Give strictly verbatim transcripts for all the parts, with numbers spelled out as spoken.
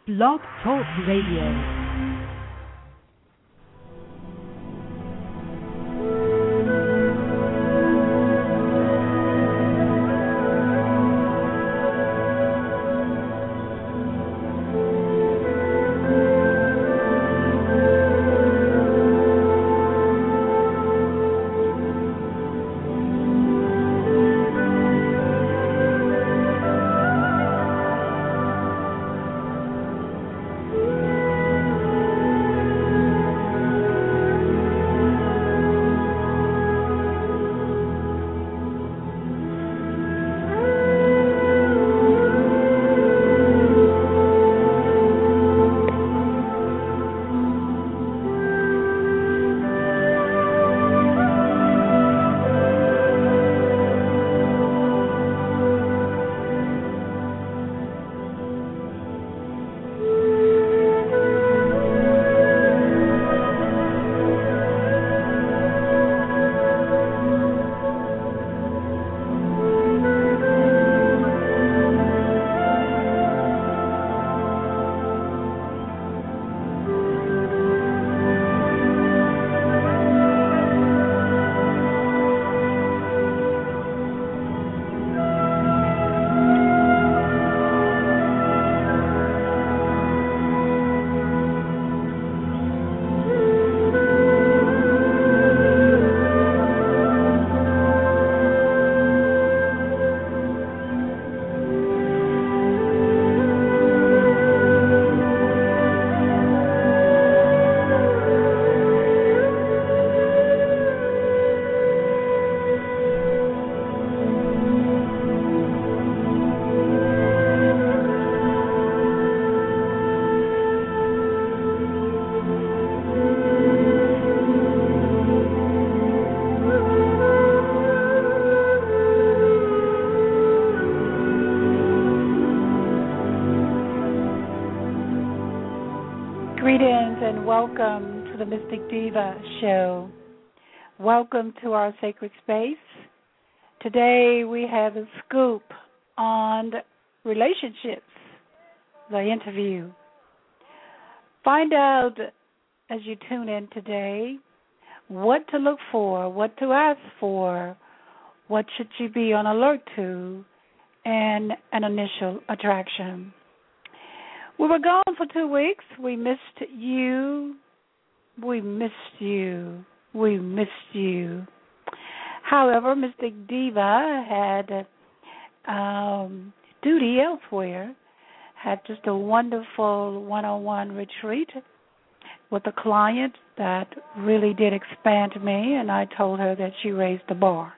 Blog Talk Radio. Greetings and welcome to the Mystic Diva Show. Welcome to our sacred space. Today we have a scoop on relationships, the interview. Find out as you tune in today what to look for, what to ask for, what should you be on alert to, and an initial attraction. We were gone for two weeks. We missed you. We missed you. We missed you. However, Mystic Diva had um, duty elsewhere, had just a wonderful one-on-one retreat with a client that really did expand me, and I told her that she raised the bar.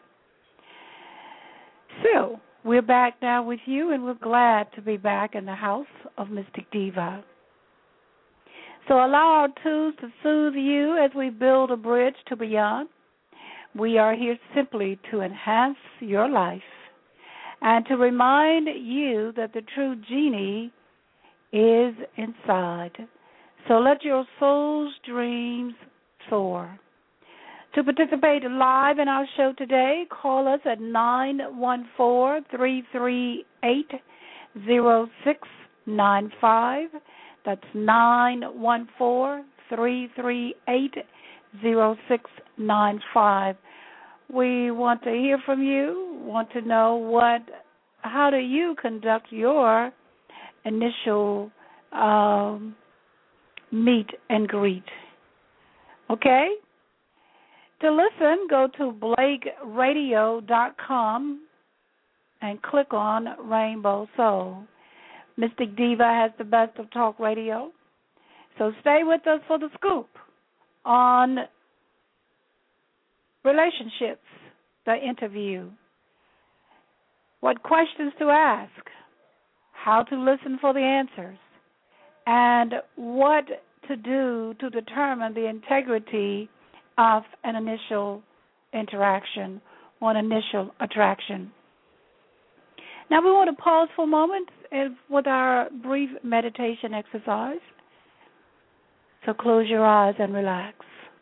So, we're back now with you, and we're glad to be back in the house of Mystic Diva. So allow our tools to soothe you as we build a bridge to beyond. We are here simply to enhance your life and to remind you that the true genie is inside. So let your soul's dreams soar. To participate live in our show today, call us at nine one four, three three eight, zero six nine five. That's nine one four, three three eight, zero six nine five. We want to hear from you, want to know what, how do you conduct your initial um, meet and greet. Okay? To listen, go to blake radio dot com and click on Rainbow Soul. Mystic Diva has the best of talk radio. So stay with us for the scoop on relationships, the interview, what questions to ask, how to listen for the answers, and what to do to determine the integrity of an initial interaction or an initial attraction. Now we want to pause for a moment with our brief meditation exercise. So close your eyes and relax.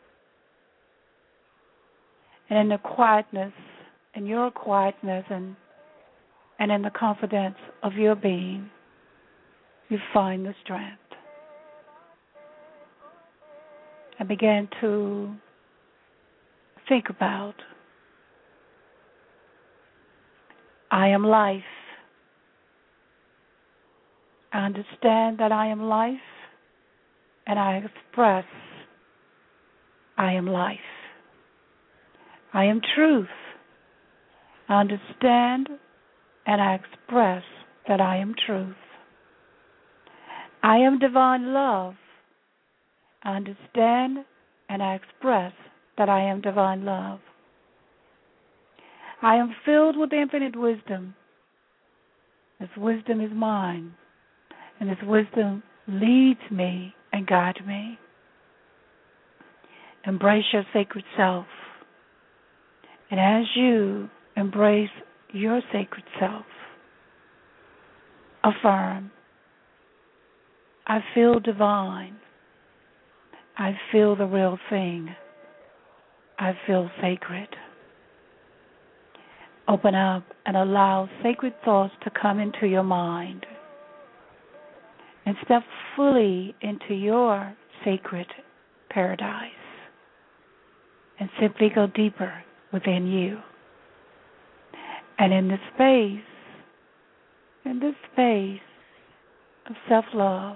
And in the quietness, in your quietness and, and in the confidence of your being, you find the strength. And begin to think about, I am life. I understand that I am life, and I express I am life. I am truth. I understand and I express that I am truth. I am divine love. I understand and I express that I am divine love. I am filled with infinite wisdom. This wisdom is mine, and this wisdom leads me and guides me. Embrace your sacred self. And as you embrace your sacred self, affirm, I feel divine. I feel the real thing. I feel sacred. Open up and allow sacred thoughts to come into your mind. And step fully into your sacred paradise. And simply go deeper within you. And in this space, in this space of self-love,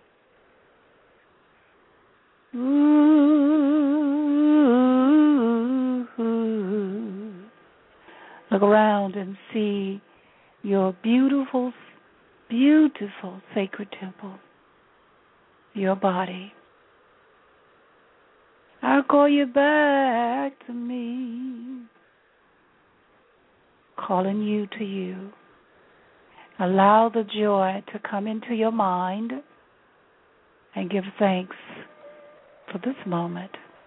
ooh, look around and see your beautiful, beautiful sacred temple, your body. I'll call you back to me, calling you to you. Allow the joy to come into your mind and give thanks for this moment,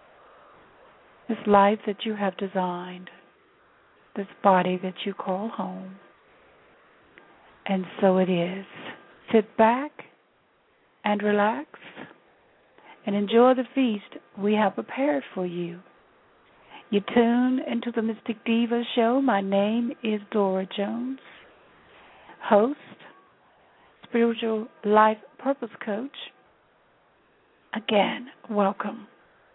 this life that you have designed, this body that you call home. And so it is. Sit back and relax and enjoy the feast we have prepared for you. You tune into the Mystic Diva Show. My name is Dora Jones, host, spiritual life purpose coach. Again, welcome.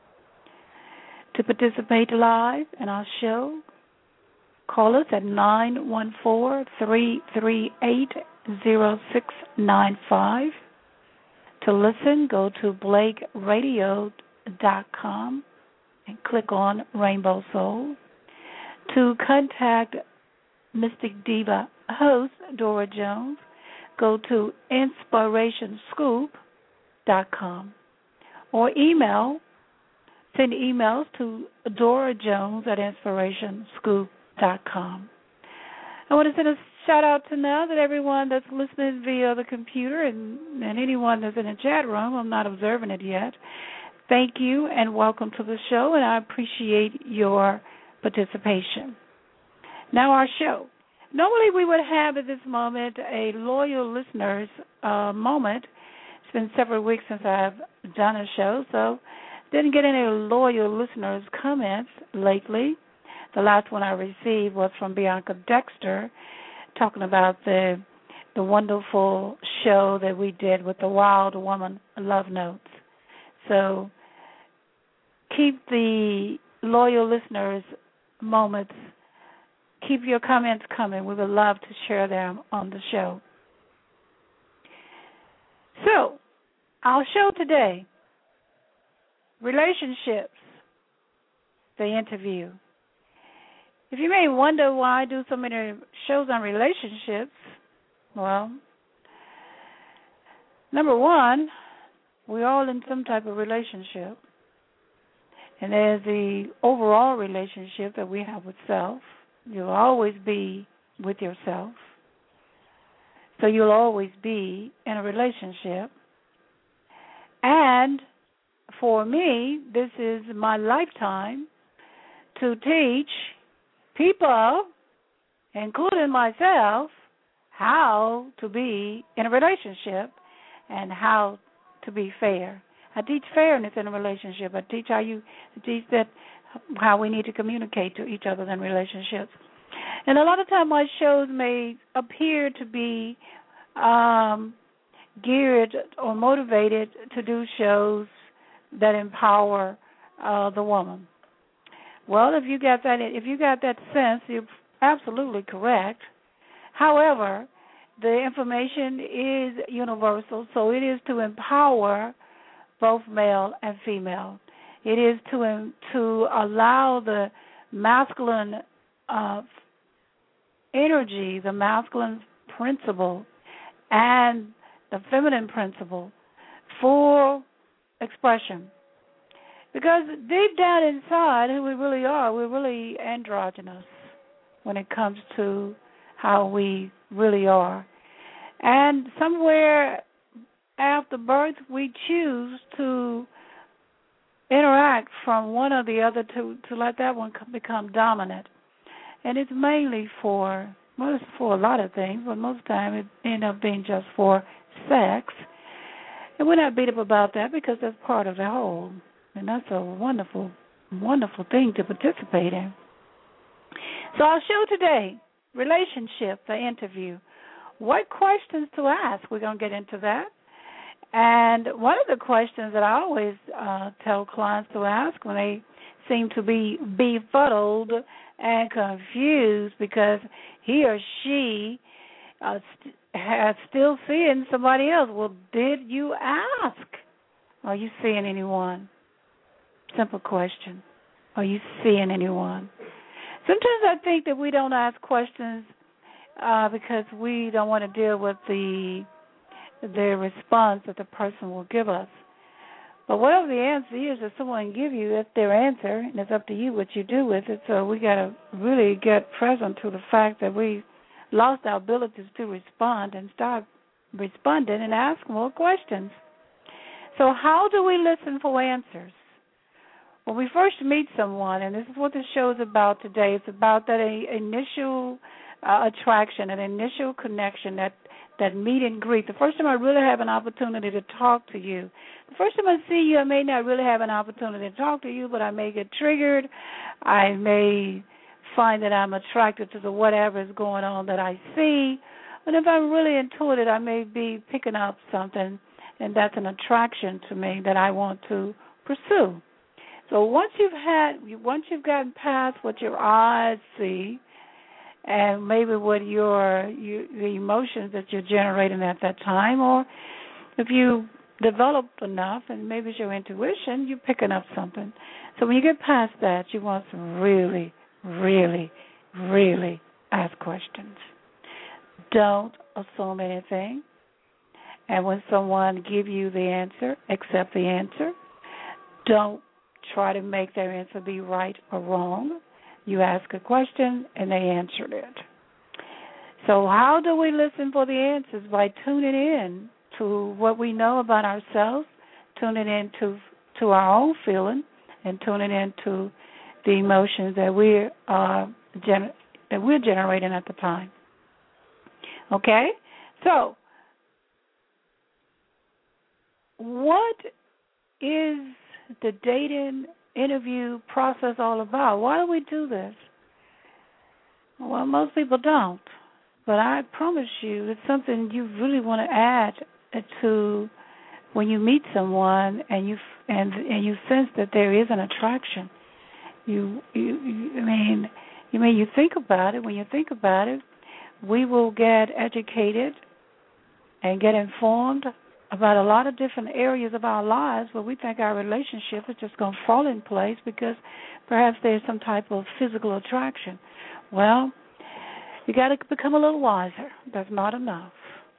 To participate live in our show, call us at nine one four, three three eight, zero six nine five. To listen, go to blake radio dot com and click on Rainbow Soul. To contact Mystic Diva host Dora Jones, go to inspiration scoop dot com or email, send emails to Dora Jones at inspiration scoop dot com. I want to send a shout out to now that everyone that's listening via the computer and, and anyone that's in the chat room. I'm not observing it yet. Thank you and welcome to the show, and I appreciate your participation. Now our show. Normally we would have at this moment a loyal listeners uh, moment. It's been several weeks since I've done a show, so didn't get any loyal listeners' comments lately. The last one I received was from Bianca Dexter, talking about the the wonderful show that we did with the Wild Woman Love Notes. So keep the loyal listeners' moments, keep your comments coming. We would love to share them on the show. So, our show today, relationships, the interview. If you may wonder why I do so many shows on relationships, well, number one, we're all in some type of relationship. And there's the overall relationship that we have with self. You'll always be with yourself. So you'll always be in a relationship. And for me, this is my lifetime to teach people, including myself, how to be in a relationship and how to be fair. I teach fairness in a relationship. I teach how you I teach that how we need to communicate to each other in relationships. And a lot of times my shows may appear to be um, geared or motivated to do shows that empower uh, the woman. Well, if you got that, if you got that sense, you're absolutely correct. However, the information is universal, so it is to empower both male and female. It is to um, to allow the masculine uh, energy, the masculine principle, and the feminine principle full expression. Because deep down inside, who we really are, we're really androgynous when it comes to how we really are. And somewhere after birth, we choose to interact from one or the other to, to let that one become dominant. And it's mainly for, well, it's for a lot of things, but most of the time it ends up being just for sex. And we're not beat up about that because that's part of the whole. And that's a wonderful, wonderful thing to participate in. So our show today, relationship, the interview. What questions to ask? We're going to get into that. And one of the questions that I always uh, tell clients to ask when they seem to be befuddled and confused because he or she uh, st- has still seeing somebody else. Well, did you ask? Are you seeing anyone? Simple question. Are you seeing anyone? Sometimes I think that we don't ask questions uh, because we don't want to deal with the the response that the person will give us. But whatever the answer is that someone give you, that's their answer, and it's up to you what you do with it. So we got to really get present to the fact that we lost our abilities to respond and start responding and ask more questions. So how do we listen for answers? When we first meet someone, and this is what the show is about today, it's about that initial uh, attraction, an initial connection, that, that meet and greet. The first time I really have an opportunity to talk to you. The first time I see you, I may not really have an opportunity to talk to you, but I may get triggered. I may find that I'm attracted to the whatever is going on that I see. And if I'm really into it, I may be picking up something, and that's an attraction to me that I want to pursue. So once you've had, once you've gotten past what your eyes see, and maybe what your, your the emotions that you're generating at that time, or if you developed enough, and maybe it's your intuition, you're picking up something. So when you get past that, you want to really, really, really ask questions. Don't assume anything. And when someone gives you the answer, accept the answer. Don't try to make their answer be right or wrong. You ask a question, and they answered it. So how do we listen for the answers? By tuning in to what we know about ourselves, tuning in to, to our own feeling, and tuning in to the emotions that we're, uh, gener- that we're generating at the time. Okay? So what is the dating interview process all about? Why do we do this? Well, most people don't. But I promise you it's something you really want to add to when you meet someone and you and and you sense that there is an attraction. You, you, you I mean, you mean you think about it. When you think about it, we will get educated and get informed about a lot of different areas of our lives where we think our relationship is just going to fall in place because perhaps there's some type of physical attraction. Well, you got to become a little wiser. That's not enough.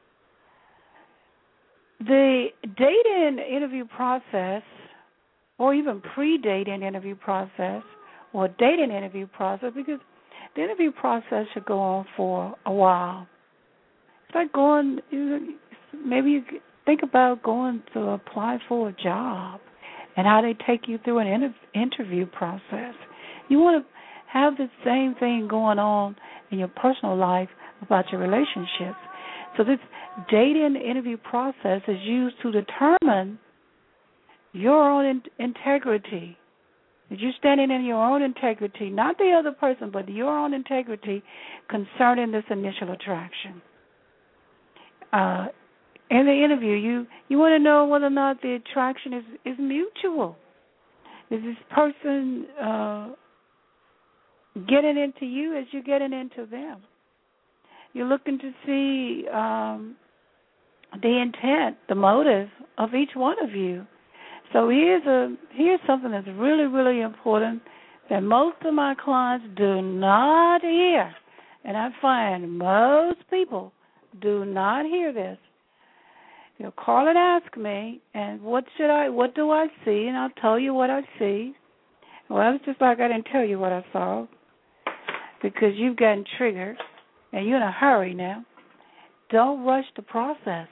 The dating interview process, or even pre-dating interview process, or dating interview process, because the interview process should go on for a while. It's like going, maybe you think about going to apply for a job and how they take you through an inter- interview process. You want to have the same thing going on in your personal life about your relationships. So this dating interview process is used to determine your own in- integrity. That you're standing in your own integrity, not the other person, but your own integrity concerning this initial attraction. Uh, in the interview, you, you want to know whether or not the attraction is, is mutual. Is this person uh, getting into you as you're getting into them? You're looking to see um, the intent, the motive of each one of you. So here's a here's something that's really, really important that most of my clients do not hear. And I find most people do not hear this. You'll call and ask me, and what should I, what do I see? And I'll tell you what I see. Well, it's just like I didn't tell you what I saw because you've gotten triggered and you're in a hurry now. Don't rush the process.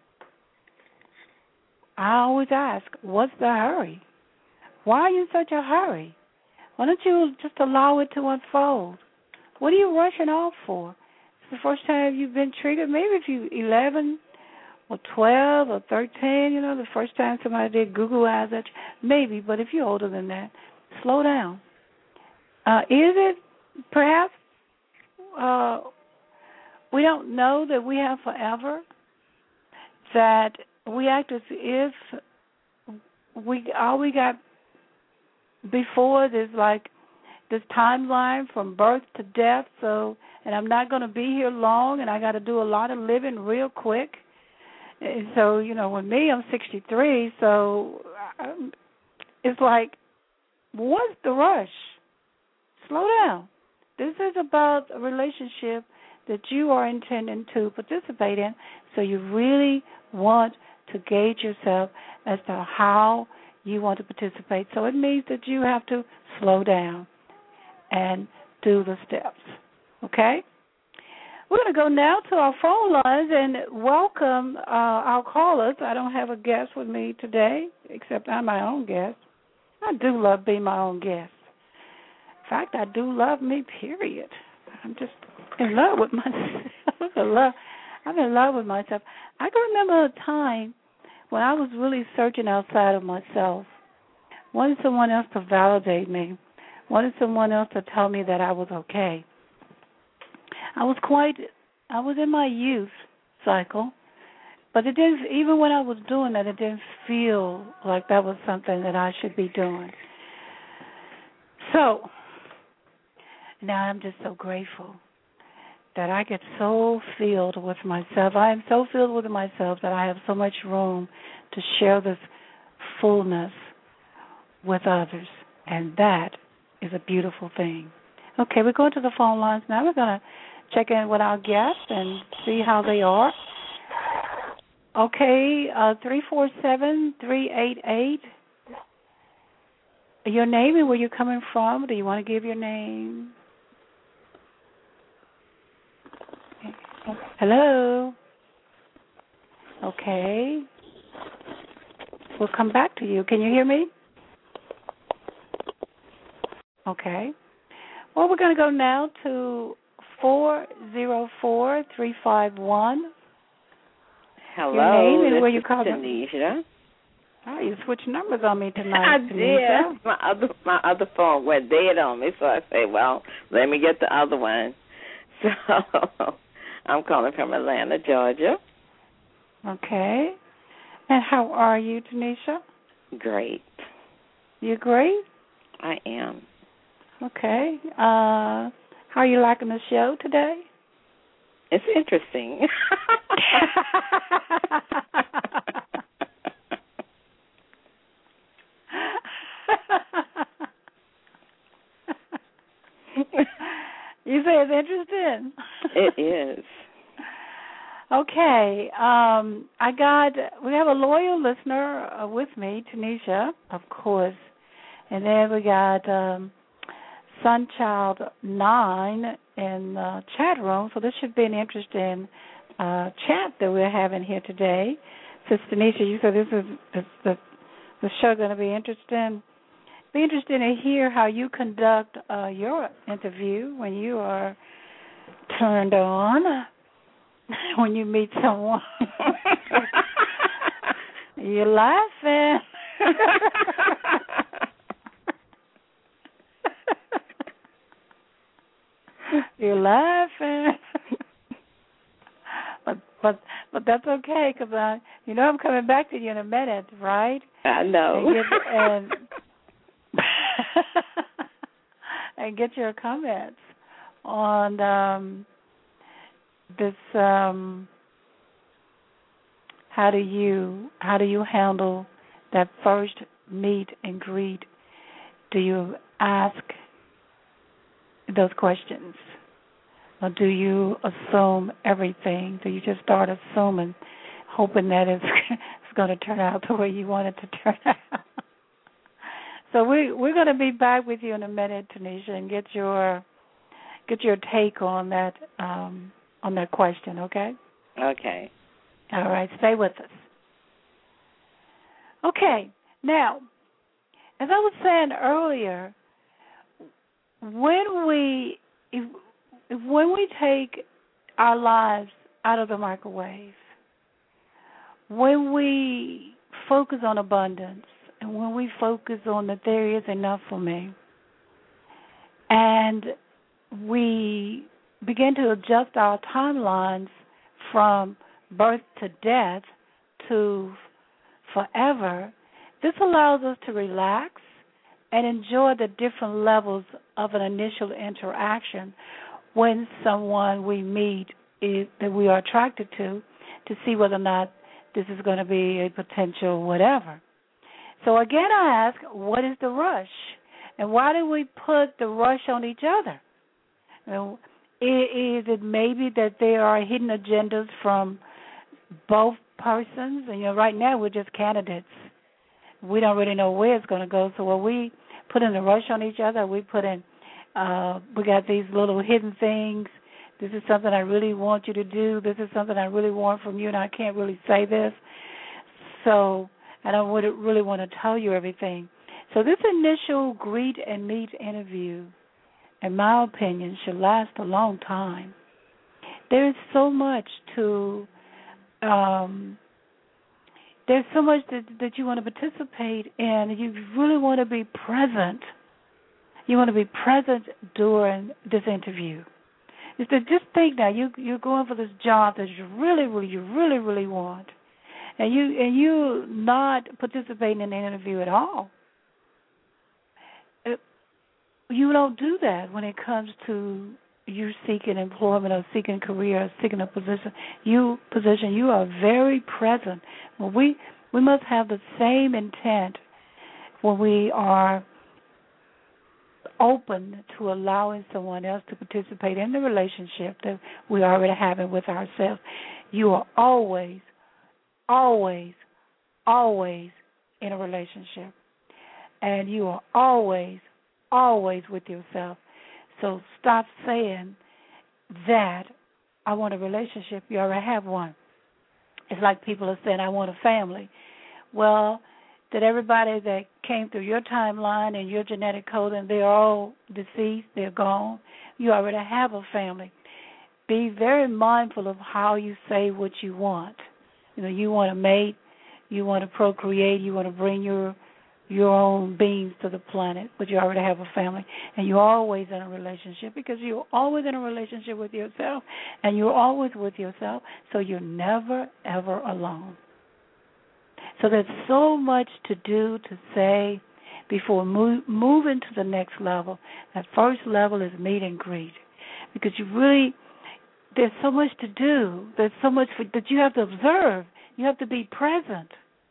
I always ask, what's the hurry? Why are you in such a hurry? Why don't you just allow it to unfold? What are you rushing off for? It's the first time you've been triggered. Maybe if you're eleven or twelve or thirteen, you know, the first time somebody did Google eyes at you, maybe, but if you're older than that, slow down. Uh, is it perhaps uh, we don't know that we have forever, that we act as if we all we got before this, like this timeline from birth to death, so, and I'm not going to be here long, and I got to do a lot of living real quick. And so, you know, with me, I'm sixty-three, so I'm, it's like, what's the rush? Slow down. This is about a relationship that you are intending to participate in, so you really want to gauge yourself as to how you want to participate. So it means that you have to slow down and do the steps, okay? We're going to go now to our phone lines and welcome uh, our callers. I don't have a guest with me today, except I'm my own guest. I do love being my own guest. In fact, I do love me, period. I'm just in love with myself. I'm in love, I'm in love with myself. I can remember a time when I was really searching outside of myself, wanted someone else to validate me, wanted someone else to tell me that I was okay. I was quite, I was in my youth cycle, but it didn't, even when I was doing that, it didn't feel like that was something that I should be doing. So, now I'm just so grateful that I get so filled with myself. I am so filled with myself that I have so much room to share this fullness with others, and that is a beautiful thing. Okay, we're going to the phone lines now. We're going to check in with our guests and see how they are. Okay, uh, three four seven, three eight eight. Your name and where you're coming from. Do you want to give your name? Hello? Okay. We'll come back to you. Can you hear me? Okay. Well, we're going to go now to four zero four, three five one. Hello, your name and where you this calling? Tanisha. Oh, you switched numbers on me tonight, I Tanisha. did. My other my other phone went dead on me, so I say, well, let me get the other one. So I'm calling from Atlanta, Georgia. Okay. And how are you, Tanisha? Great. You great? I am. Okay. Uh, how are you liking the show today? It's interesting. You say it's interesting? It is. Okay. Um, I got, we have a loyal listener uh, with me, Tanisha, of course. And then we got um, Sunchild nine in the chat room. So this should be an interesting uh, chat that we're having here today. Since Tanisha, you said this is, is the, the show going to be interesting. Be interested to hear how you conduct uh, your interview when you are turned on, when you meet someone. You're laughing. You're laughing. But but but that's okay because I, you know, I'm coming back to you in a minute, right? I know. And get, and, and get your comments on um, this. Um, how do you how do you handle that first meet and greet? Do you ask those questions? Or do you assume everything? Do you just start assuming, hoping that it's, it's going to turn out the way you want it to turn out? So we we're going to be back with you in a minute, Tanisha, and get your get your take on that um, on that question. Okay. Okay. All right. Stay with us. Okay. Now, as I was saying earlier, when we if, if when we take our lives out of the microwave, when we focus on abundance, and when we focus on that there is enough for me, and we begin to adjust our timelines from birth to death to forever, this allows us to relax and enjoy the different levels of an initial interaction when someone we meet is, that we are attracted to, to see whether or not this is going to be a potential whatever. So again, I ask, what is the rush? And why do we put the rush on each other? You know, is it maybe that there are hidden agendas from both persons? And, you know, right now we're just candidates. We don't really know where it's going to go. So are we putting the rush on each other? Are we putting, uh, we got these little hidden things. This is something I really want you to do. This is something I really want from you, and I can't really say this. So I don't really want to tell you everything. So this initial greet and meet interview, in my opinion, should last a long time. There is so much to, um, there's so much that, that you want to participate in. You really want to be present. You want to be present during this interview. Is to just think now you you're going for this job that you really, really, you really, really want, and you and you not participating in the interview at all. It, you don't do that when it comes to you seeking employment or seeking career or seeking a position. You position you are very present. Well, we we must have the same intent when we are open to allowing someone else to participate in the relationship that we already having with ourselves. You are always, always, always in a relationship. And you are always, always with yourself. So stop saying that I want a relationship. You already have one. It's like people are saying, I want a family. Well, that everybody that came through your timeline and your genetic code, and they're all deceased, they're gone. You already have a family. Be very mindful of how you say what you want. You know, you want to mate, you want to procreate, you want to bring your your own beings to the planet, but you already have a family, and you're always in a relationship because you're always in a relationship with yourself, and you're always with yourself, so you're never, ever alone. So there's so much to do, to say, before move, moving to the next level. That first level is meet and greet, because you really, there's so much to do. There's so much for, that you have to observe. You have to be present.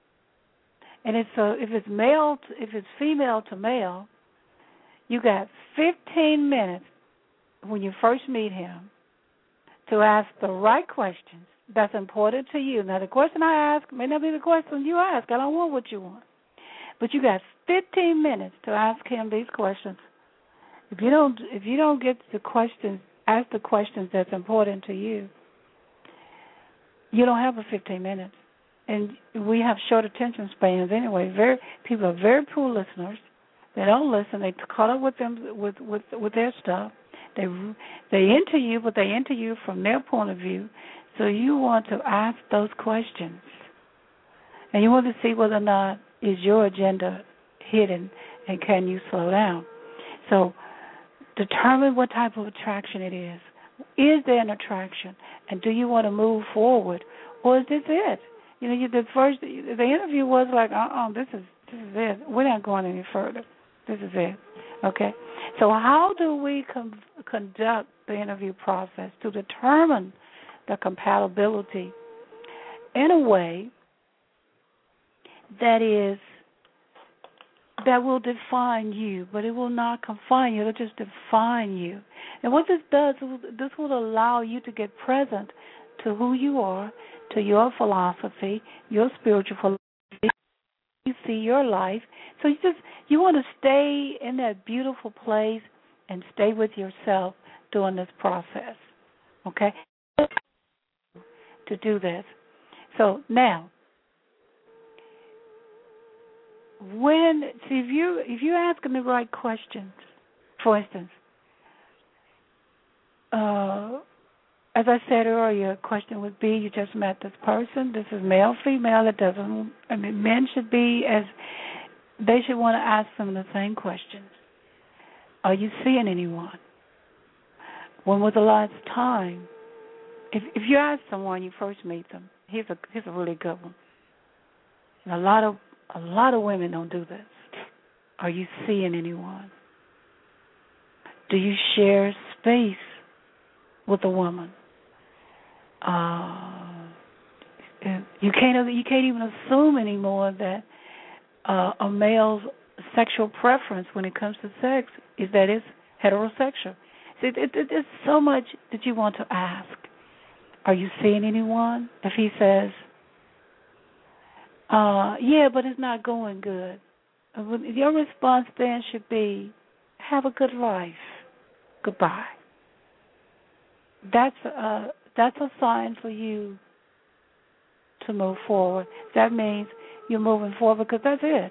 And it's a, if it's male, to, if it's female to male, you got fifteen minutes when you first meet him to ask the right questions that's important to you. Now, the question I ask may not be the question you ask. I don't want what you want. But you got fifteen minutes to ask him these questions. If you don't if you don't get the questions, ask the questions that's important to you, you don't have a fifteen minutes. And we have short attention spans anyway. Very people are very poor listeners. They don't listen. They caught up with them with, with, with their stuff. They they enter you, but they enter you from their point of view. So you want to ask those questions, and you want to see whether or not is your agenda hidden, and can you slow down. So determine what type of attraction it is. Is there an attraction, and do you want to move forward, or is this it? You know, you, the first the interview was like, uh-uh, this is this is it. We're not going any further. This is it. Okay. So how do we com- conduct the interview process to determine the compatibility in a way that is that will define you, but it will not confine you. It'll just define you. And what this does, this will allow you to get present to who you are, to your philosophy, your spiritual philosophy. You see your life. So you just you want to stay in that beautiful place and stay with yourself during this process. Okay? To do this. So now, when see if you if you're asking the right questions, for instance, uh, as I said earlier, a question would be: you just met this person. This is male, female. It doesn't. I mean, men should be as they should want to ask them the same questions. Are you seeing anyone? When was the last time? If if you ask someone, you first meet them. Here's a here's a really good one. And a lot of a lot of women don't do this. Are you seeing anyone? Do you share space with a woman? Uh, you can't you can't even assume anymore that uh, a male's sexual preference when it comes to sex is that it's heterosexual. See, it, it, it's so much that you want to ask. Are you seeing anyone? If he says, uh, yeah, but it's not going good, your response then should be, have a good life. Goodbye. That's a, that's a sign for you to move forward. That means you're moving forward because that's it.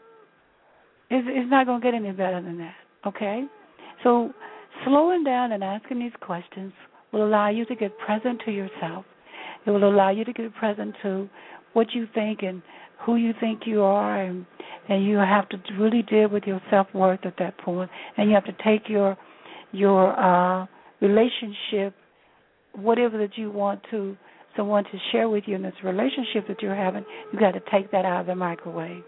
It's, it's not going to get any better than that, okay? So slowing down and asking these questions will allow you to get present to yourself. It will allow you to get present to what you think and who you think you are, and, and you have to really deal with your self-worth at that point, and you have to take your your uh, relationship, whatever that you want to someone to share with you in this relationship that you're having, you got to take that out of the microwave.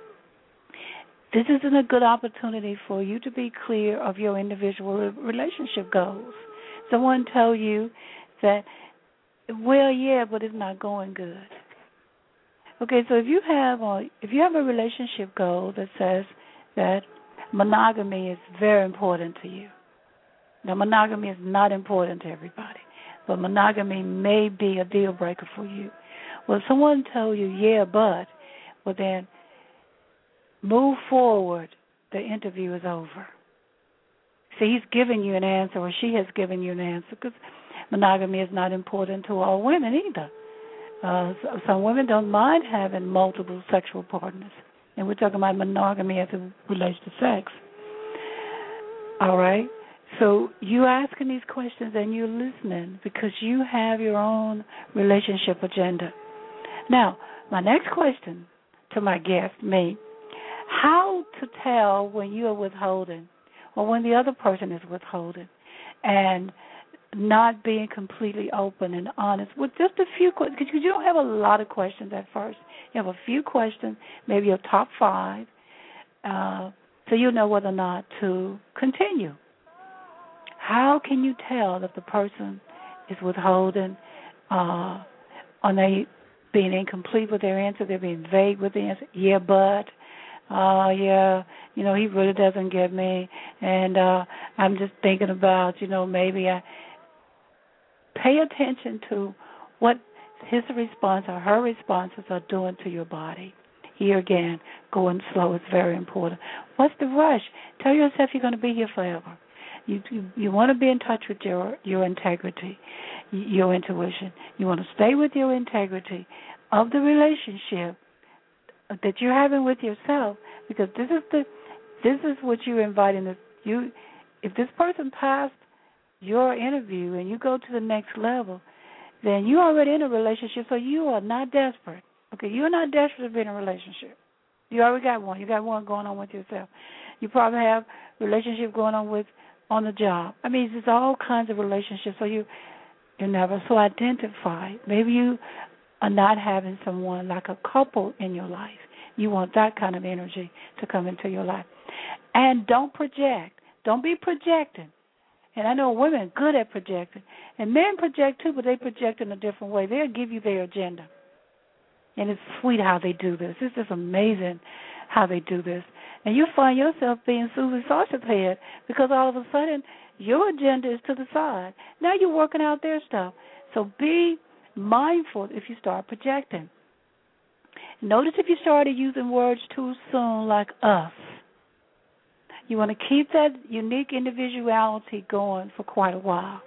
This isn't a good opportunity for you to be clear of your individual relationship goals. Someone tell you that, well, yeah, but it's not going good. Okay, so if you have a if you have a relationship goal that says that monogamy is very important to you. Now, monogamy is not important to everybody, but monogamy may be a deal breaker for you. Well, if someone tells you, yeah, but, well then, move forward. The interview is over. See, he's giving you an answer, or she has given you an answer, because monogamy is not important to all women either. Uh, so, some women don't mind having multiple sexual partners, and we're talking about monogamy as it relates to sex. All right? So you asking these questions and you're listening because you have your own relationship agenda. Now, my next question to my guest, me, how to tell when you are withholding or when the other person is withholding and not being completely open and honest with just a few questions, because you don't have a lot of questions at first. You have a few questions, maybe your top five, uh, so you know whether or not to continue. How can you tell if the person is withholding, uh, are they being incomplete with their answer, they're being vague with the answer? Yeah, but, uh, yeah, you know, he really doesn't get me, and uh, I'm just thinking about, you know, maybe I pay attention to what his response or her responses are doing to your body. Here again, going slow is very important. What's the rush? Tell yourself you're going to be here forever. You, you you want to be in touch with your, your integrity, your intuition. You want to stay with your integrity of the relationship that you're having with yourself, because this is the this is what you're inviting. This, you, if this person passed your interview and you go to the next level, then you're already in a relationship, so you are not desperate. Okay, you're not desperate to be in a relationship. You already got one. You got one going on with yourself. You probably have a relationship going on with on the job. I mean, there's all kinds of relationships. So you you never so identify. Maybe you of not having someone like a couple in your life. You want that kind of energy to come into your life. And don't project. Don't be projecting. And I know women are good at projecting. And men project too, but they project in a different way. They'll give you their agenda. And it's sweet how they do this. It's just amazing how they do this. And you find yourself being Susie Sausage Head because all of a sudden your agenda is to the side. Now you're working out their stuff. So be mindful if you start projecting. Notice if you started using words too soon like us. You want to keep that unique individuality going for quite a while.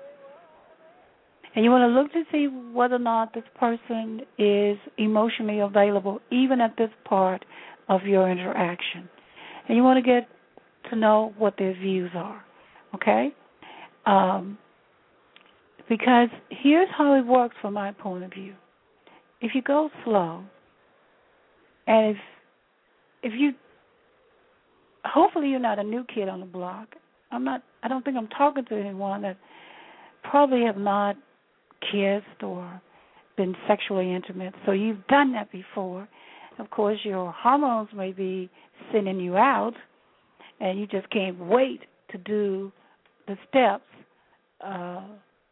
And you want to look to see whether or not this person is emotionally available, even at this part of your interaction. And you want to get to know what their views are, okay? Um, because here's how it works from my point of view. If you go slow, and if if you hopefully you're not a new kid on the block. I'm not. I don't think I'm talking to anyone that probably have not kissed or been sexually intimate. So you've done that before. Of course, your hormones may be sending you out, and you just can't wait to do the steps uh,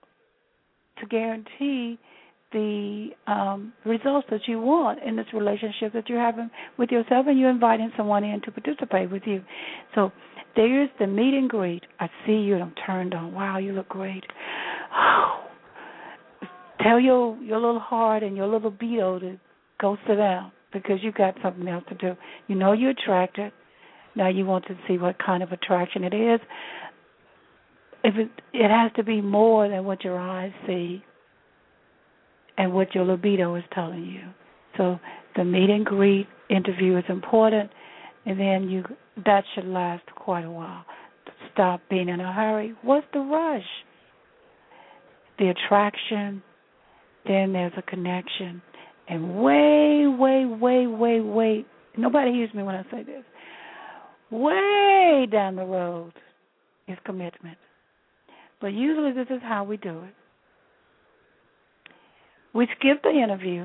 to guarantee the um, results that you want in this relationship that you're having with yourself, and you're inviting someone in to participate with you. So there's the meet and greet. I see you, and I'm turned on. Wow, you look great. Oh. Tell your, your little heart and your little libido to go sit down because you got something else to do. You know you're attracted. Now you want to see what kind of attraction it is. If it, it has to be more than what your eyes see and what your libido is telling you. So the meet and greet interview is important, and then you that should last quite a while. Stop being in a hurry. What's the rush? The attraction, then there's a connection, and way, way, way, way, way, nobody hears me when I say this, way down the road is commitment. But usually this is how we do it. We skip the interview.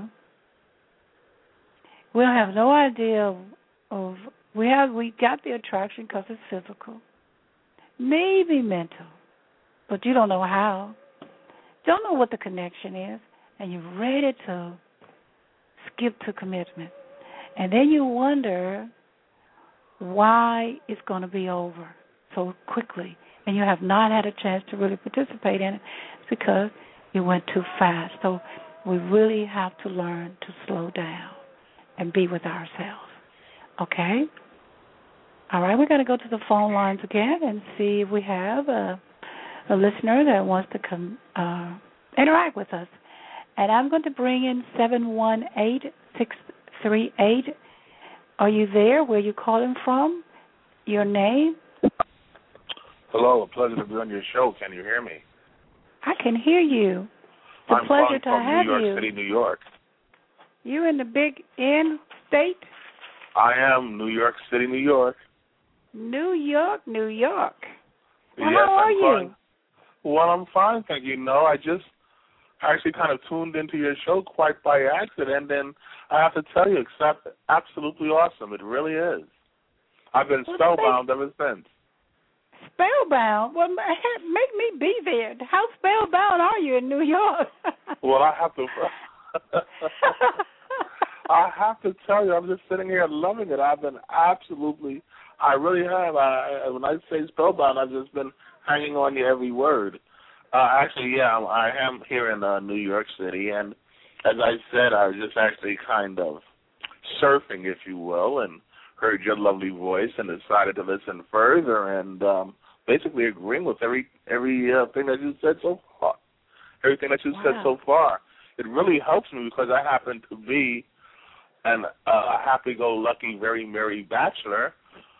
We'll have no idea of, of we have we got the attraction because it's physical, maybe mental, but you don't know how. Don't know what the connection is, and you're ready to skip to commitment. And then you wonder why it's going to be over so quickly, and you have not had a chance to really participate in it. It's because you went too fast. So we really have to learn to slow down and be with ourselves. Okay? All right, we're going to go to the phone lines again and see if we have a, a listener that wants to come uh, interact with us. And I'm going to bring in seven one eight, six three eight. Are you there? Where are you calling from? Your name? Hello, a pleasure to be on your show. Can you hear me? I can hear you. It's a I'm pleasure to from have New York you. City, New York. You in the big N state? I am New York City, New York. New York, New York. Well, yes, how are I'm you? Fine. Well, I'm fine, thank you. No, I just actually kind of tuned into your show quite by accident, and I have to tell you, it's absolutely awesome. It really is. I've been well, spellbound ever since. Spellbound? Well, make me be there. How spellbound are you in New York? Well, I have to... I have to tell you, I'm just sitting here loving it. I've been absolutely, I really have. I, when I say spellbound, I've just been hanging on to every word. Uh, actually, yeah, I am here in uh, New York City, and as I said, I was just actually kind of surfing, if you will, and heard your lovely voice and decided to listen further, and um, basically agreeing with every every uh, thing that you said so far, everything that you wow. said so far. It really helps me because I happen to be an uh, a happy-go-lucky, very merry bachelor.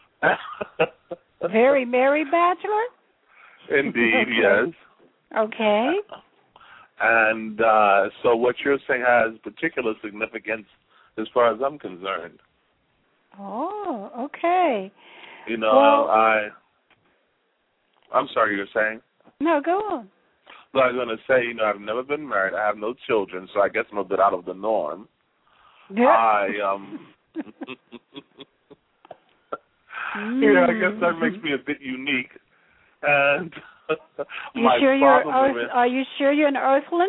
Very merry bachelor? Indeed, okay. yes. Okay. And uh, so what you're saying has particular significance as far as I'm concerned. Oh, okay. You know, well, I, I'm sorry, you're saying? No, go on. So I'm going to say, you know, I've never been married. I have no children, so I guess I'm a bit out of the norm. Yeah. I, um, mm. yeah, I guess that makes me a bit unique. And you my sure you're problem Earth, is, are you sure you're an Earthling?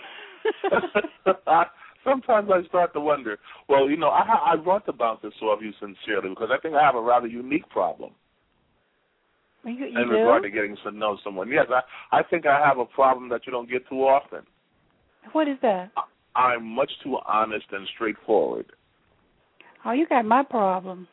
sometimes I start to wonder. Well, you know, I, I wrote about this of you sincerely because I think I have a rather unique problem. You, you in do? regard to getting to know someone. Yes, I, I think I have a problem that you don't get too often. What is that? I, I'm much too honest and straightforward. Oh, you got my problem.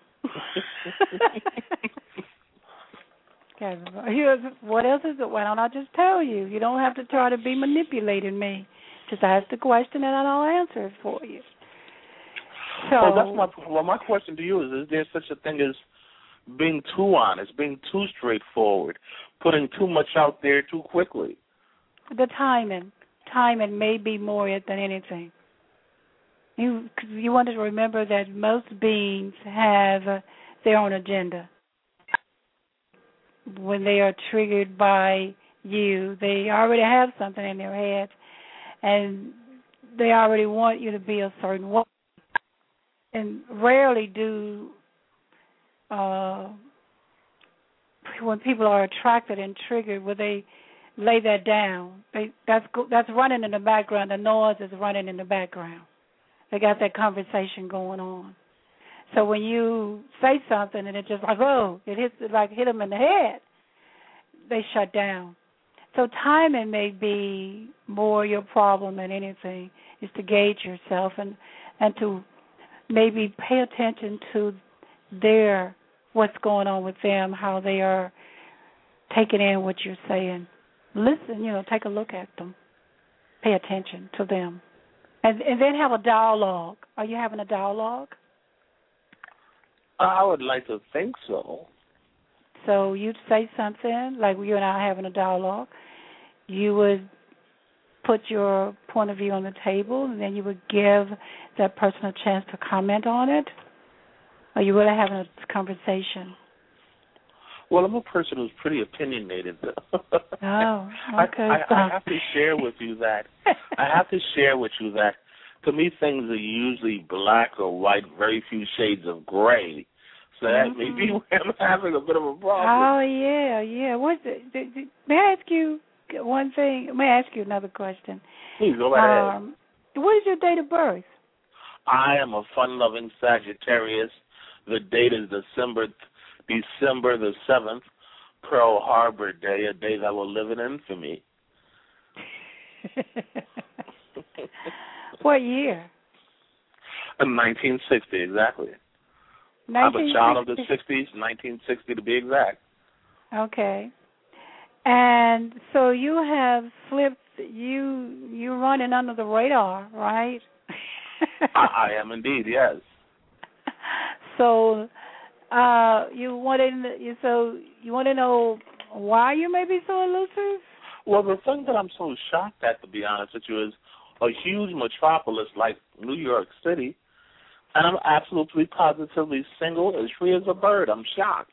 Here's, what else is it? Why don't I just tell you? You don't have to try to be manipulating me. Just ask the question and I'll answer it for you. So, well, that's my well. My question to you is: is there such a thing as being too honest, being too straightforward, putting too much out there too quickly? The timing, timing may be more it than anything. You you want to remember that most beings have uh, their own agenda. When they are triggered by you, they already have something in their head, and they already want you to be a certain way. And rarely do, uh, when people are attracted and triggered, will they lay that down. They, that's that's running in the background. The noise is running in the background. They got that conversation going on. So when you say something and it's just like, oh, it hits it like hit them in the head, they shut down. So timing may be more your problem than anything, is to gauge yourself and, and to maybe pay attention to their, what's going on with them, how they are taking in what you're saying. Listen, you know, take a look at them. Pay attention to them. And, and then have a dialogue. Are you having a dialogue? I would like to think so. So you'd say something, like you and I are having a dialogue. You would put your point of view on the table, and then you would give that person a chance to comment on it? Are you really having a conversation? Well, I'm a person who's pretty opinionated. Oh, okay. I, I, I have to share with you that. I have to share with you that, to me, things are usually black or white, very few shades of gray. So that mm-hmm. may be where I'm having a bit of a problem. Oh, yeah, yeah. What's the, the, the, may I ask you one thing? May I ask you another question? Please, go right um, ahead. What is your date of birth? I am a fun-loving Sagittarius. The date is December December the seventh, Pearl Harbor Day, a day that will live in infamy. What year? In nineteen sixty, exactly. nineteen sixty. I'm a child of the sixties, nineteen sixty to be exact. Okay. And so you have slipped, you, you're running under the radar, right? I, I am indeed, yes. So uh, you want to, so you want to know why you may be so elusive? Well, the thing that I'm so shocked at, to be honest with you, is a huge metropolis like New York City, and I'm absolutely positively single, as free as a bird. I'm shocked.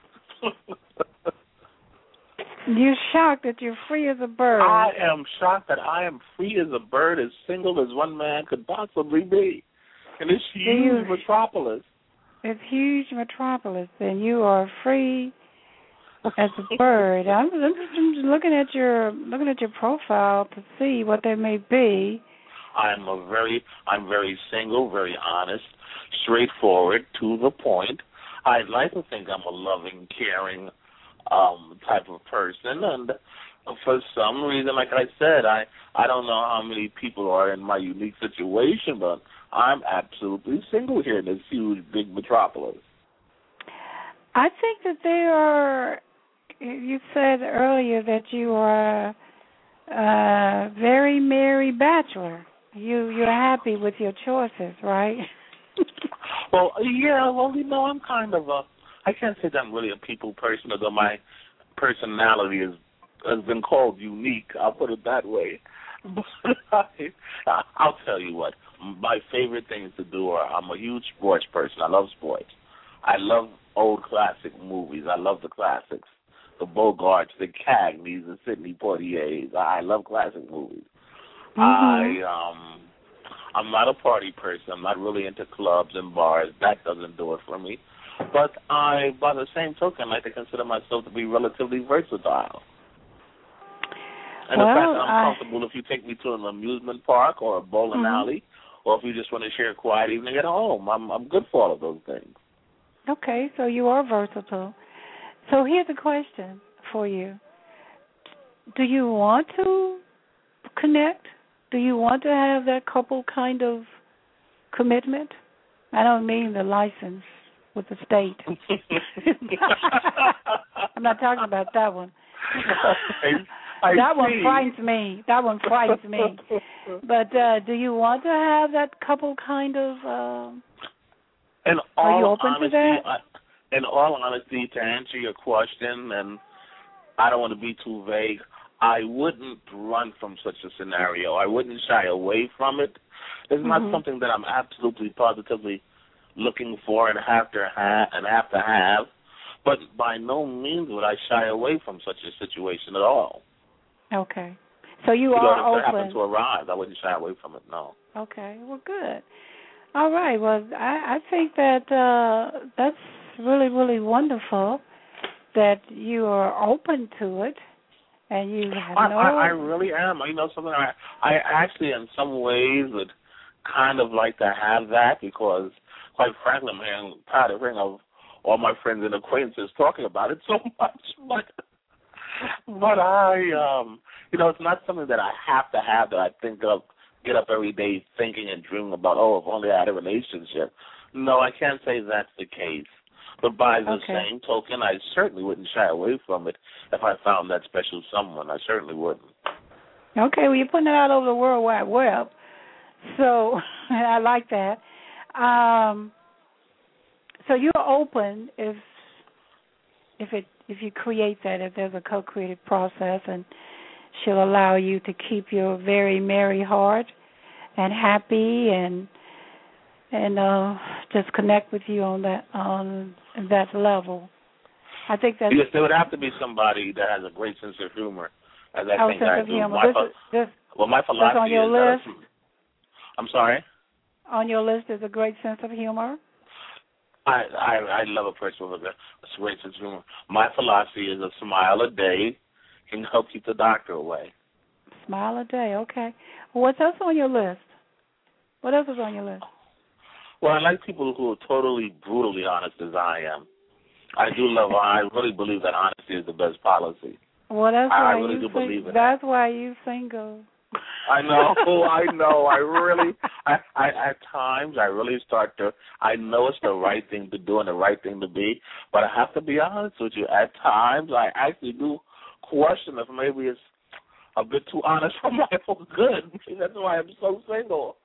You're shocked that you're free as a bird. I am shocked that I am free as a bird, as single as one man could possibly be in this huge you, metropolis. It's huge metropolis, and you are free as a bird. I'm, I'm just looking at your looking at your profile to see what there may be. I'm a very I'm very single, very honest, straightforward, to the point. I'd like to think I'm a loving, caring um, type of person, and for some reason, like I said, I, I don't know how many people are in my unique situation, but I'm absolutely single here in this huge, big metropolis. I think that there are, you said earlier that you are a very merry bachelor. You, you're happy with your choices, right? Well, yeah, well, you know, I'm kind of a, I can't say that I'm really a people person, although my personality is, has been called unique. I'll put it that way. But I, I'll tell you what, my favorite things to do are, I'm a huge sports person. I love sports. I love old classic movies. I love the classics. the Bogarts, the Cagneys, the Sidney Poitiers. I love classic movies. Mm-hmm. I um, I'm not a party person. I'm not really into clubs and bars. That doesn't do it for me. But I, by the same token, like to consider myself to be relatively versatile. And well, the fact that I'm I... comfortable if you take me to an amusement park or a bowling mm-hmm. alley, or if you just want to share a quiet evening at home, I'm I'm good for all of those things. Okay, so you are versatile. So here's a question for you. Do you want to connect? Do you want to have that couple kind of commitment? I don't mean the license with the state. I'm not talking about that one. I, I that one see. frightens me. That one frightens me. But uh, do you want to have that couple kind of... Uh, in all are you open honesty, to that? I, in all honesty, to answer your question, and I don't want to be too vague, I wouldn't run from such a scenario. I wouldn't shy away from it. It's mm-hmm. not something that I'm absolutely positively looking for and have to have and have to have. But by no means would I shy away from such a situation at all. Okay. So you, you are know, if open. it happened to arise, I wouldn't shy away from it, no. Okay. Well, good. All right. Well, I, I think that uh, that's really, really wonderful that you are open to it and you have I, no... I, I really am. You know something? I, I actually, in some ways, would kind of like to have that because, quite frankly, I'm hearing, tired of hearing of all my friends and acquaintances talking about it so much. But, but I, um, you know, it's not something that I have to have that I think of, get up every day thinking and dreaming about, oh, if only I had a relationship. No, I can't say that's the case. But by the okay. same token, I certainly wouldn't shy away from it if I found that special someone. I certainly wouldn't. Okay, well, you're putting it out over the World Wide Web. So I like that. Um, so you're open if if it if you create that, if there's a co-creative process, and she'll allow you to keep your very merry heart and happy and and uh, just connect with you on that on that level. I think that's... Yes, there would have to be somebody that has a great sense of humor, as I oh, think sense I of do. humor. My, This, is, this, well, my philosophy on your is that list? it's, I'm sorry? On your list is a great sense of humor? I, I I love a person with a, a great sense of humor. My philosophy is a smile a day can help keep the doctor away. Smile a day, okay. Well, what else on your list? What else is on your list? Well, I like people who are totally brutally honest as I am. I do love, I really believe that honesty is the best policy. Well, that's I why really you do sing, believe in that's that. why you single. I know, I know, I really, I, I, at times, I really start to, I know it's the right thing to do and the right thing to be, but I have to be honest with you. At times, I actually do question if maybe it's a bit too honest for my own good. That's why I'm so single.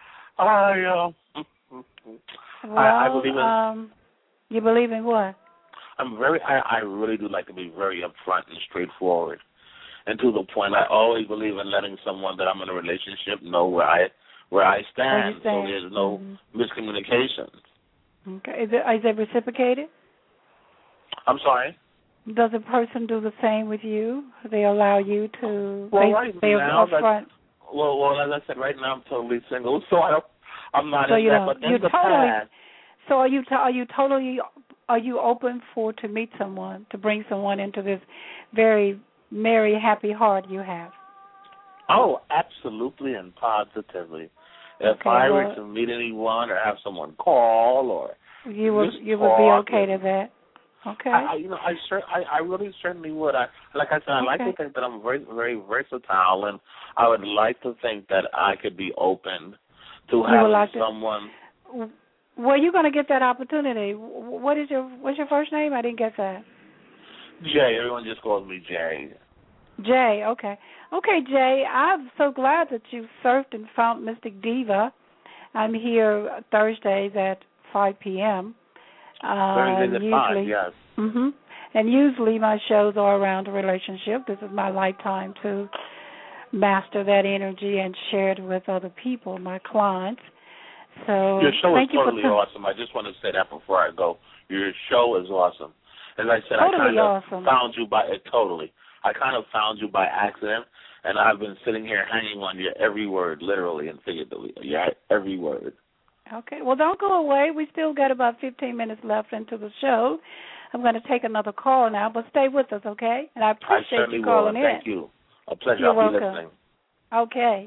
I, uh, Well, I, I believe in, um, you believe in what? I'm very, I, I really do like to be very upfront and straightforward. And to the point, I always believe in letting someone that I'm in a relationship know where I where I stand, stand. so there's no mm-hmm. miscommunication. Okay. Is it, is it reciprocated? I'm sorry? Does a person do the same with you? They allow you to Well, they, right they now, upfront? Well, well, as I said, right now I'm totally single, so I don't, I'm not so in you that. don't, But in you're the totally, past, so are you? To, are you totally? Are you open for to meet someone, to bring someone into this very merry, happy heart you have? Oh, absolutely and positively. If okay, I well, were to meet anyone or have someone call or you would, you would be okay to that. Okay. I, I, you know, I, cer- I, I really certainly would. I, like I said, I okay. like to think that I'm very, very versatile, and I would like to think that I could be open to you having like someone. To, where are you going to get that opportunity? What is your What's your first name? I didn't get that. Jay. Everyone just calls me Jay. Jay. Okay. Okay, Jay. I'm so glad that you surfed and found Mystic Diva. I'm here Thursdays at five p.m. Uh, Thursdays at usually, five, yes. Mm-hmm. And usually my shows are around a relationship. This is my lifetime to master that energy and share it with other people, my clients. So your show thank is you totally for t- awesome. I just want to say that before I go. Your show is awesome. As I said, totally I kind of awesome. found you by uh, totally. I kind of found you by accident, and I've been sitting here hanging on your every word, literally and figuratively. Yeah, every word. Okay. Well, don't go away. We still got about fifteen minutes left into the show. I'm going to take another call now, but stay with us, okay? And I appreciate I you calling will. in. Thank you. A pleasure. You're I'll be welcome. listening. Okay.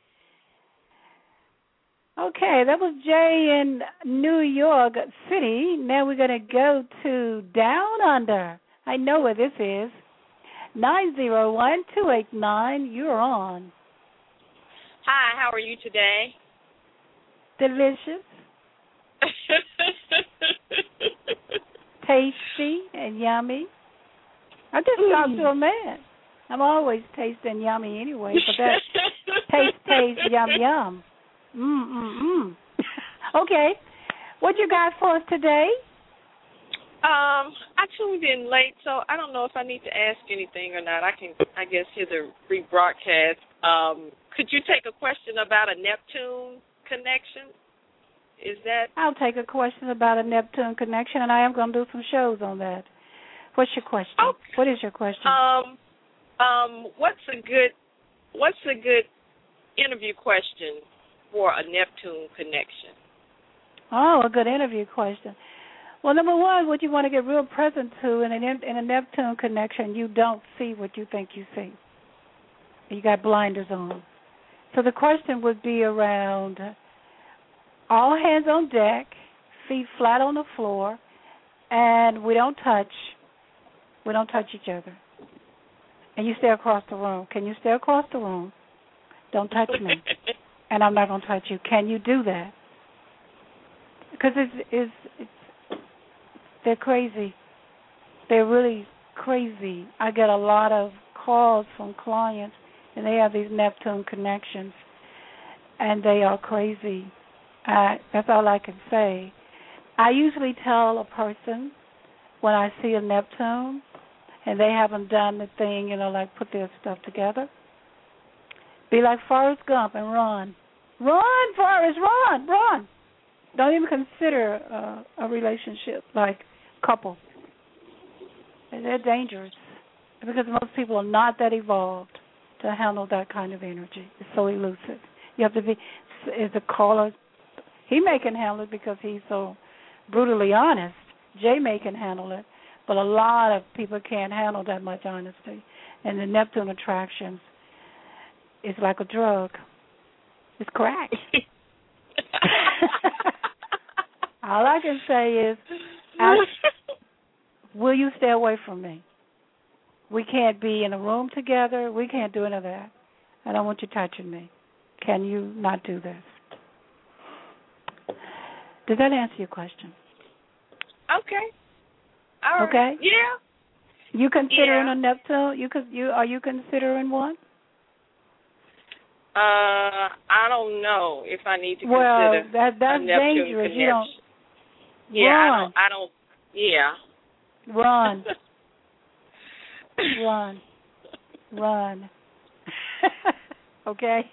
Okay, that was Jay in New York City. Now we're going to go to Down Under. I know where this is. nine zero one, two eight nine, you're on. Hi, how are you today? Delicious. Tasty and yummy. I just talked to a man. I'm always tasting yummy anyway, but that taste, taste, yum, yum. Mm, mm, mm. Okay. What you got for us today? Um, I tuned in late, so I don't know if I need to ask anything or not. I can, I guess, hear the rebroadcast. Um, could you take a question about a Neptune connection? Is that? I'll take a question about a Neptune connection, and I am going to do some shows on that. What's your question? Okay. What is your question? Um, um, what's a good, what's a good interview question for a Neptune connection? Oh, a good interview question. Well, number one, what you want to get real present to in, an, in a Neptune connection, you don't see what you think you see. You got blinders on. So the question would be around all hands on deck, feet flat on the floor, and we don't touch. We don't touch each other. And you stay across the room. Can you stay across the room? Don't touch me. And I'm not going to touch you. Can you do that? Because it's, it's, it's they're crazy. They're really crazy. I get a lot of calls from clients, and they have these Neptune connections, and they are crazy. Uh, that's all I can say. I usually tell a person when I see a Neptune, and they haven't done the thing, you know, like put their stuff together, be like Forrest Gump and run. Run, Forrest, run, run. Don't even consider uh, a relationship like couple. They're dangerous because most people are not that evolved to handle that kind of energy. It's so elusive. You have to be, as a caller, he may can handle it because he's so brutally honest. Jay may can handle it, but a lot of people can't handle that much honesty. And the Neptune attractions is like a drug. It's crack. All I can say is, ask, will you stay away from me? We can't be in a room together. We can't do any of that. I don't want you touching me. Can you not do this? Does that answer your question? Okay. All right. Okay. Yeah. You considering Yeah. a Neptune? You could. You are you considering one? Uh, I don't know if I need to well, consider that that's a Neptune dangerous. connection. You don't. Yeah, run. I don't. I don't. Yeah. Run. Run. Run. Okay.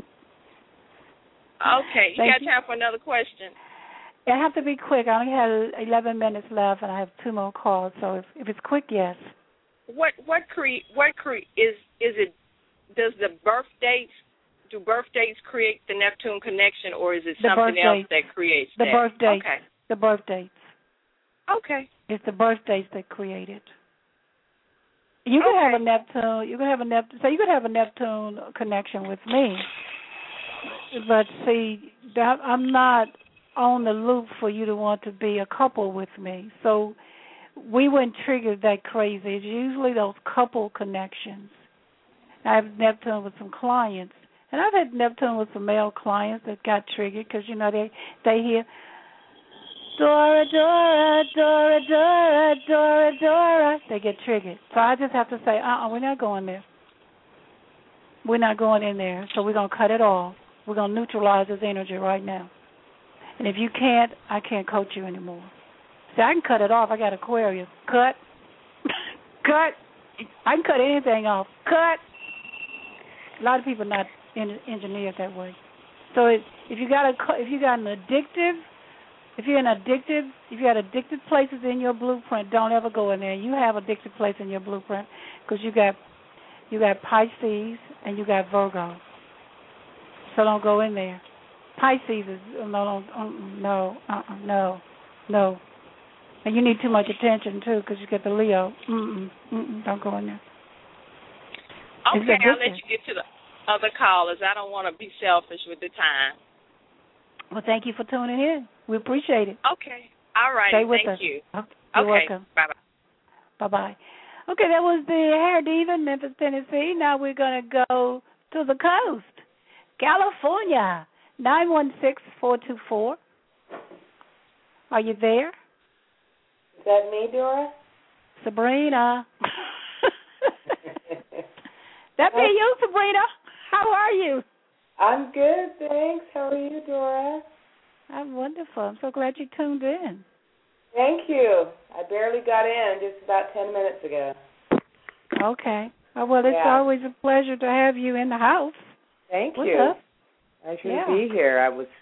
Okay. You Thank got you. time for another question? I have to be quick. I only have eleven minutes left, and I have two more calls. So if, if it's quick, yes. What what cre- what cre- is is it? Does the birth dates do birth dates create the Neptune connection, or is it The something else dates. that creates the that? birth dates? Okay. The birth dates. Okay. It's the birth dates that create it. You could Okay. have a Neptune. You could have a Neptune. So you could have a Neptune connection with me, but see, that, I'm not on the loop for you to want to be a couple with me. So we wouldn't trigger that crazy. It's usually those couple connections. I have Neptune with some clients, and I've had Neptune with some male clients that got triggered because, you know, they, they hear, Dora, Dora, Dora, Dora, Dora, Dora. They get triggered. So I just have to say, uh-uh, we're not going there. We're not going in there, so we're going to cut it off. We're going to neutralize this energy right now. And if you can't, I can't coach you anymore. See, I can cut it off. I got Aquarius. Cut. Cut. I can cut anything off. Cut. A lot of people are not en- engineered that way. So it, if you got a, if you got an addictive if you're in addictive, if you had addicted places in your blueprint, don't ever go in there. You have addicted place in your blueprint because you got you got Pisces and you got Virgo. So don't go in there. Pisces is no, no, no, uh-uh, no, no. And you need too much attention too because you get the Leo. Mm-mm, mm-mm, don't go in there. Okay, I'll let you get to the other callers. I don't want to be selfish with the time. Well, thank you for tuning in. We appreciate it. Okay. All right. Stay with thank us. you. Okay. You're okay. welcome. Bye-bye. Bye-bye. Okay, that was the Hair Diva, Memphis, Tennessee. Now we're going to go to the coast. California, nine one six, four two four. Are you there? Is that me, Dora? Sabrina. That be you, Sabrina. How are you? I'm good, thanks. How are you, Dora? I'm wonderful. I'm so glad you tuned in. Thank you. I barely got in just about ten minutes ago. Okay. Oh, well, it's yeah. always a pleasure to have you in the house. Thank What's you. Up? I should yeah. be here. I was,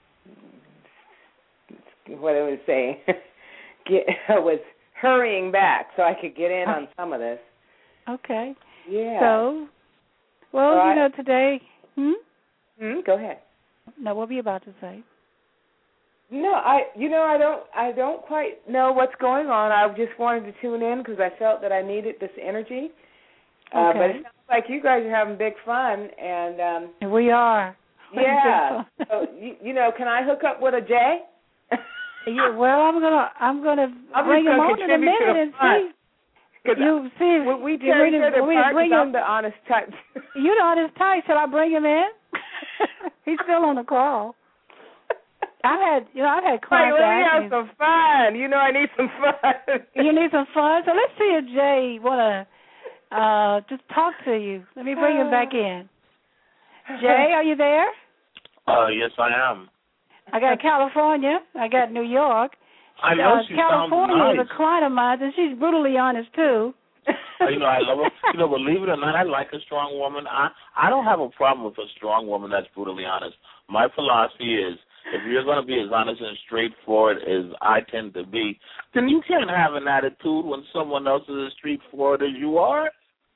what I was saying, get, I was hurrying back so I could get in on some of this. Okay. Yeah. So, well, All right. you know, today, hmm? Hmm, go ahead. No, what were you about to say? No, I, you know, I don't, I don't quite know what's going on. I just wanted to tune in because I felt that I needed this energy. Okay. Uh, but it sounds like you guys are having big fun, and um, we are. Yeah. So you, you know, can I hook up with a Jay? Yeah. Well, I'm gonna, I'm gonna I'm bring him gonna on in a minute and see. You see, we, we you tear each other apart bring I'm him, the honest type. You the honest type. Shall I bring him in? He's still on the call. I've had, you know, I've had clients. Hey, let me have some fun. You know, I need some fun. You need some fun. So let's see if Jay wanna uh, just talk to you. Let me bring him back in. Jay, are you there? Uh, yes, I am. I got California. I got New York. I know uh, she California sounds nice. is a client of mine, and she's brutally honest too. You know, I love her. You know, believe it or not, I like a strong woman. I I don't have a problem with a strong woman that's brutally honest. My philosophy is, if you're going to be as honest and straightforward as I tend to be, then you can't have an attitude when someone else is as straightforward as you are.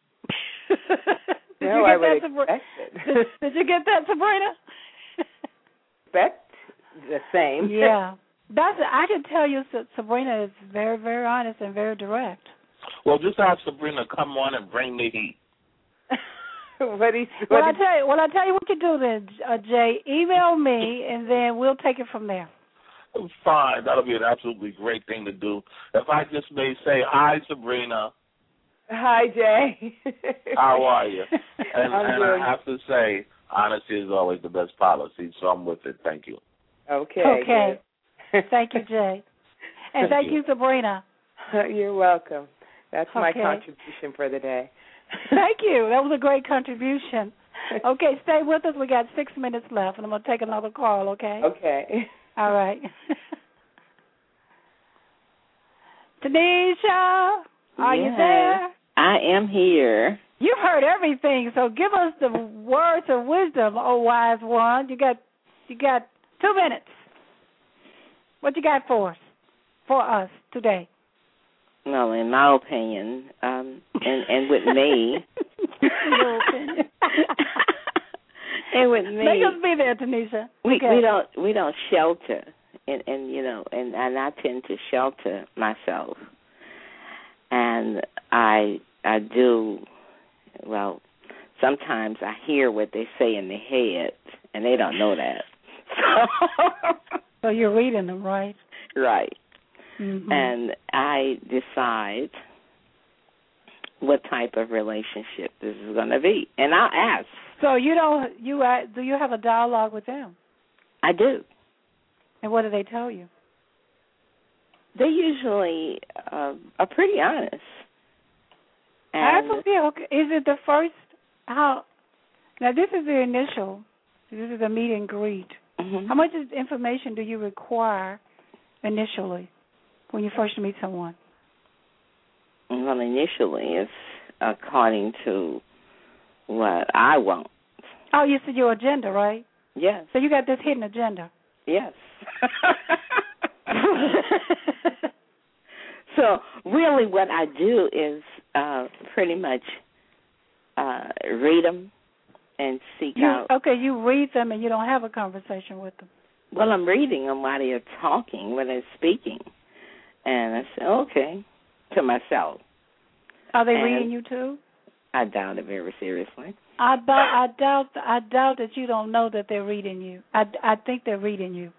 Did no, you get I would that, expect it. Did, did you get that, Sabrina? Expect the same. Yeah. That's. I can tell you, Sabrina is very, very honest and very direct. Well, just have Sabrina come on and bring the heat. what is, what well, I is, tell you. Well, I tell you what you do then, uh, Jay. Email me, and then we'll take it from there. Fine, that'll be an absolutely great thing to do. If I just may say, hi, Sabrina. Hi, Jay. How are you? And, I'm and good. I have to say, honesty is always the best policy, so I'm with it. Thank you. Okay. Okay. Thank you, Jay. And thank, Thank you. you, Sabrina. You're welcome. That's my Okay. contribution for the day. Thank you. That was a great contribution. Okay, stay with us. We got six minutes left, and I'm going to take another call, okay? Okay. All right. Tanisha, are yes, you there? I am here. You heard everything, so give us the words of wisdom, oh wise one. You got, you got two minutes. What you got for us, for us today? Well, in my opinion, um, and and with me, Your opinion. and with me, Make us be there, Tanisha. we Okay. we don't we don't shelter, and and you know, and and I tend to shelter myself, and I I do well. Sometimes I hear what they say in their head, and they don't know that. So, so you're reading them, right? Right. Mm-hmm. And I decide what type of relationship this is going to be, and I'll ask. So you don't you uh, do you have a dialogue with them? I do. And what do they tell you? They usually uh, are pretty honest. I And feel okay. Is it the first? How? Now this is the initial. This is a meet and greet. mm-hmm. How much information do you require initially when you first meet someone? Well, initially, it's according to what I want. Oh, you said your agenda, right? Yes. So you got this hidden agenda. Yes. So really what I do is uh, pretty much uh, read them and seek you, out. Okay, you read them and you don't have a conversation with them. Well, I'm reading them while they're talking, when they're speaking. And I say, okay, to myself. Are they and reading you too? I doubt it very seriously. I doubt, I doubt, I doubt that you don't know that they're reading you. I, I think they're reading you.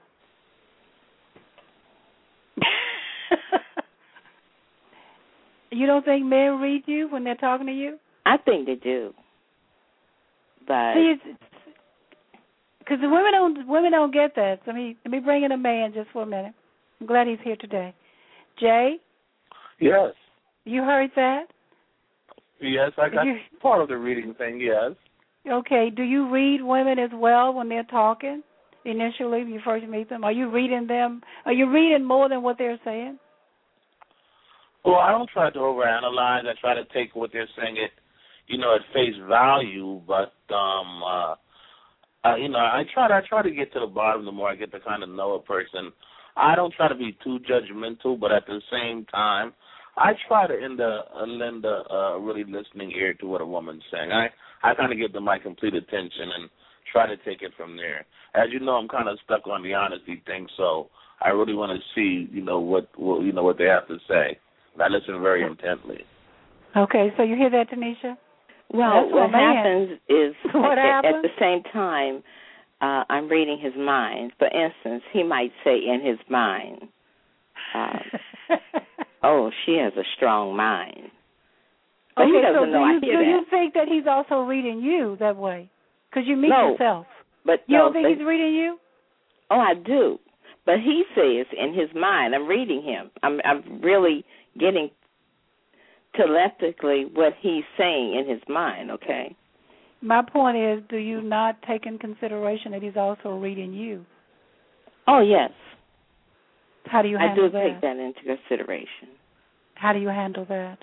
You don't think men read you when they're talking to you? I think they do, but see, because the women don't women don't get that. So let me let me bring in a man just for a minute. I'm glad he's here today. Jay. Yes. You heard that? Yes, I got you, part of the reading thing. Yes. Okay. Do you read women as well when they're talking initially when you first meet them? Are you reading them? Are you reading more than what they're saying? Well, I don't try to overanalyze. I try to take what they're saying at, you know, at face value. But um, uh, uh, you know, I try to I try to get to the bottom. The more I get to kind of know a person, I don't try to be too judgmental. But at the same time, I try to end a, uh, lend a uh, really listening ear to what a woman's saying. I I kind of give them my complete attention and try to take it from there. As you know, I'm kind of stuck on the honesty thing, so I really want to see, you know, what, what you know what they have to say. I listen very intently. Okay, so you hear that, Tanisha? Well, That's what man. happens is what at, happens? at the same time, uh, I'm reading his mind. For instance, he might say in his mind, uh, oh, she has a strong mind. But okay, he doesn't so know do you, I hear do that. you think that he's also reading you that way? Because you meet no, yourself. But you no, don't think but, he's reading you? Oh, I do. But he says in his mind, I'm reading him. I'm, I'm really getting telepathically what he's saying in his mind, okay? My point is, do you not take in consideration that he's also reading you? Oh, yes. How do you I handle do that? take that into consideration. How do you handle that?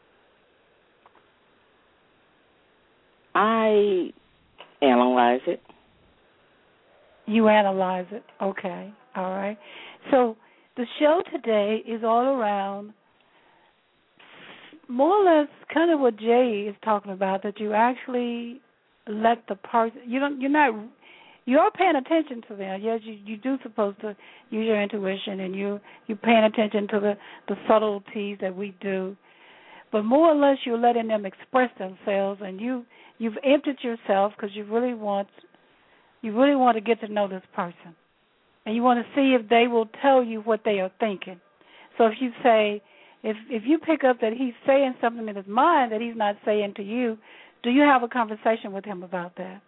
I analyze it. You analyze it. Okay. All right. So the show today is all around more or less kind of what Jay is talking about, that you actually let the person, you don't, you're not, you are paying attention to them. Yes, you, you do supposed to use your intuition, and you, you're paying attention to the, the subtleties that we do. But more or less you're letting them express themselves, and you, you've emptied yourself because you really want, you really want to get to know this person. And you want to see if they will tell you what they are thinking. So if you say, if if you pick up that he's saying something in his mind that he's not saying to you, do you have a conversation with him about that?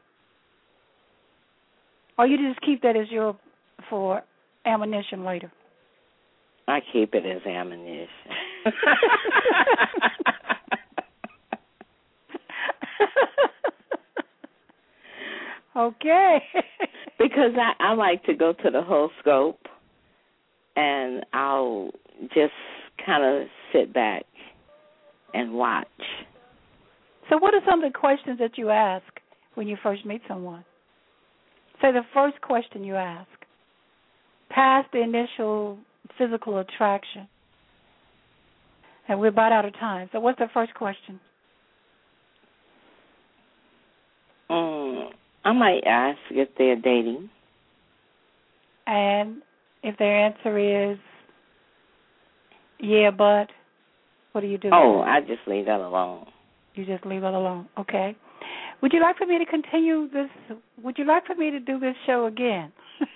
Or you just keep that as your, for ammunition later? I keep it as ammunition. Okay. Because I, I like to go to the whole scope, and I'll just kind of sit back and watch. So what are some of the questions that you ask when you first meet someone? Say the first question you ask, past the initial physical attraction. And we're about out of time. So what's the first question? Um, I might ask if they're dating. And if their answer is, yeah, but, what do you do? Oh, I just leave that alone. You just leave it alone. Okay. Would you like for me to continue this? Would you like for me to do this show again?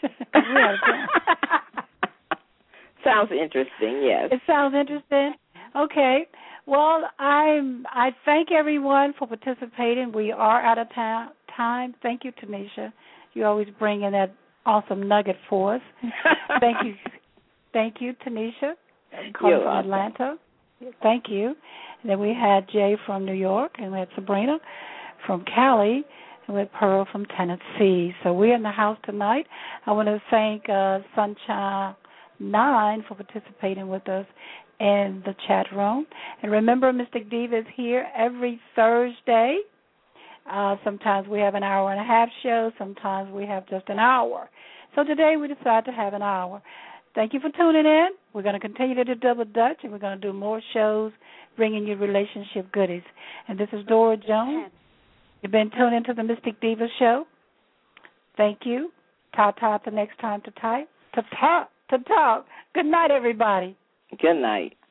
Sounds interesting, yes. It sounds interesting. Okay. Well, I'm, I thank everyone for participating. We are out of ta- time. Thank you, Tanisha. You always bring in that awesome nugget for us. Thank you. Thank you, Tanisha, calling from Atlanta. Thank you. And then we had Jay from New York, and we had Sabrina from Cali, and we had Pearl from Tennessee. So we're in the house tonight. I want to thank uh, Sunshine Nine for participating with us in the chat room. And remember, Mystic Diva is here every Thursday. Uh, sometimes we have an hour and a half show. Sometimes we have just an hour. So today we decided to have an hour. Thank you for tuning in. We're going to continue to do Double Dutch, and we're going to do more shows bringing you relationship goodies. And this is Dora Jones. You've been tuned into the Mystic Diva Show. Thank you. Ta-ta the next time to type. To talk. To talk. Good night, everybody. Good night.